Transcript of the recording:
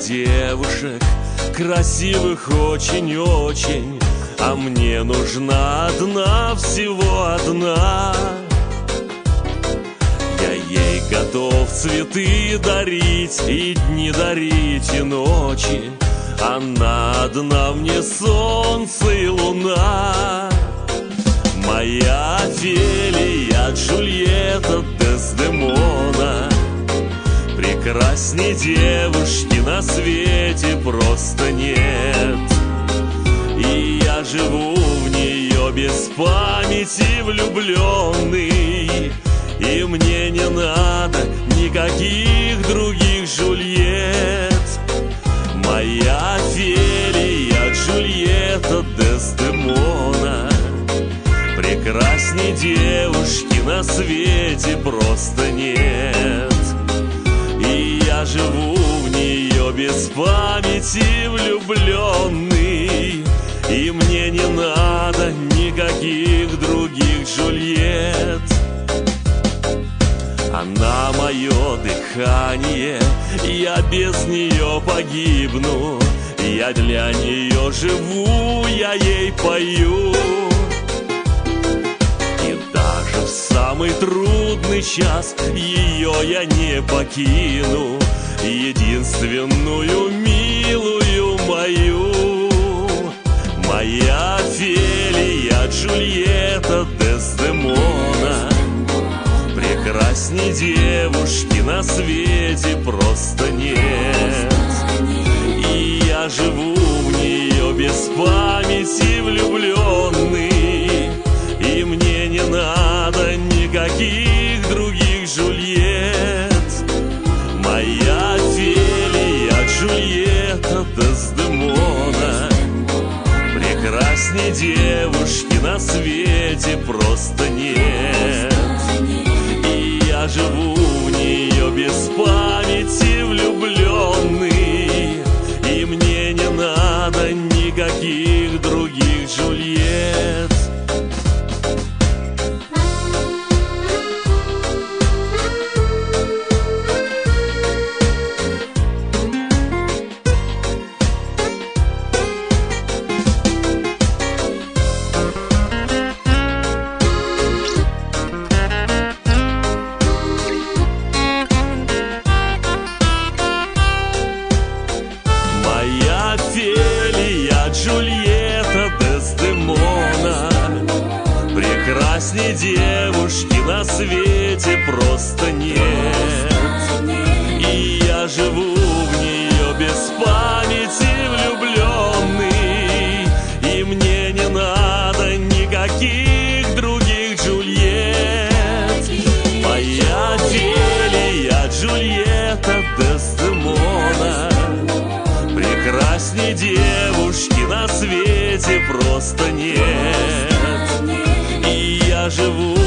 девушек, красивых очень-очень, а мне нужна одна, всего одна. Я ей готов цветы дарить, и дни дарить, и ночи. Она одна мне солнце и луна. Моя Офелия, Джульетта, Дездемона. Прекрасней девушки на свете просто нет. И я живу в нее без памяти влюбленный. И мне не надо никаких других Джульет. Моя Офелия, Джульетта, Дездемона. Прекрасней девушки на свете просто нет. И я живу в нее без памяти влюбленный. И мне не надо никаких других Джульет. Она мое дыхание, я без нее погибну. Я для нее живу, я ей пою. И даже в самый трудный час ее я не покину, единственную милую мою. Моя Офелия, Джульетта, Дездемона. Прекрасней девушки на свете просто нет. И я живу в нее без памяти влюбленный. И мне не надо никаких других Джульет. Моя Офелия, Джульетта, Дездемона. Прекрасней девушки на свете просто нет. Я живу в нее без памяти влюбленный. И мне не надо никаких других Джульет. Офелия, Джульетта, Дездемона. Прекрасней девушки на свете просто нет. И я живу в нее без памяти влюбленный. И мне не надо никаких других Джульет. Моя Офелия, Джульетта, Дездемона. Прекрасней девушки на свете просто нет. И я живу